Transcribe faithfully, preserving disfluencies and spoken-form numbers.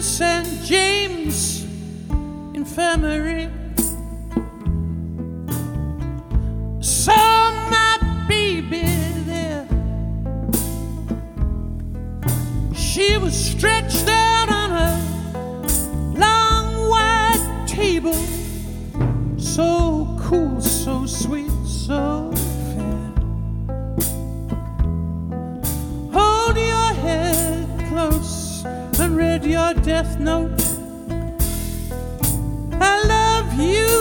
Saint James Infirmary. Saw my baby there. She was stretched out on a long white table, so cool, so sweet, so fair. Hold your head close and read your death note. I love you.